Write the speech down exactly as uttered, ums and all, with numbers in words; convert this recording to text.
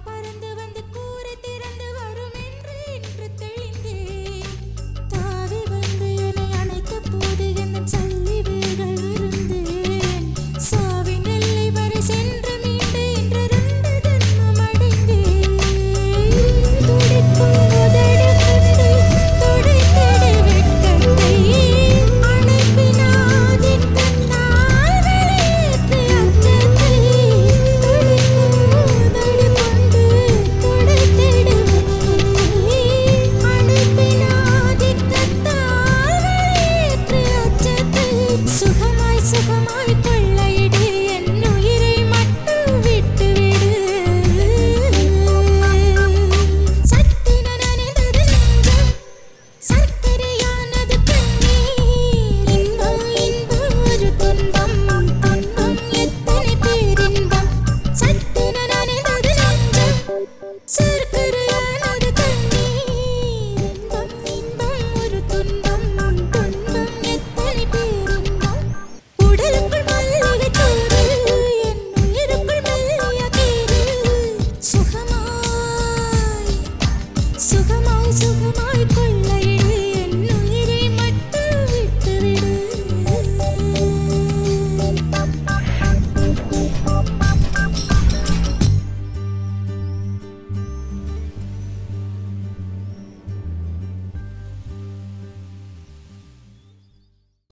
பறந்து வந்து கூரை திறந்து வரும் என்று இன்று தெளிந்தேன். தாவி வந்து என்னை அணைத்த போது என் சல்லி வேர்கள் இருந்தேன். சாவின் எல்லை வரை சென்று மீண்டு இன்று ரெண்டு ஜென்மம் அடைந்தேன். துடிக்கும் உதடு கண்டு துடைத்திடு வெட்கத்தை. அணைப்பினாதின் கண்ணால் வெளியேற்று அச்சத்தை. துடிக்கும் உதடு கொண்டு துடைத்திடு வெட்கத்தை. அணைப்பினாதின் கண்ணால் வெளியேற்று அச்சத்தை. சுகமாய் சுகமாய் கொள்ளையிடு என் உயிரை மட்டும் விட்டுவிடு. சத்தின நனைந்தது நெஞ்சம் சர்க்கரையானது கண்ணீர். இன்பம் இன்பம் ஒரு துன்பம் துன்பம் எத்தனை பேரின்பம். சத்தின நனைந்தது நெஞ்சம் சர்க்கரையானது கண்ணீர். இன்பம் இன்பம் ஒரு துன்பம் துன்பம் எத்தனை பேரின்பம். உடலுக்குள் மல்லிகை தூறு என் உயிருக்குள் மெல்லிய கீறு. சுகமாய் சுகமாய் சுகமாய் கொள்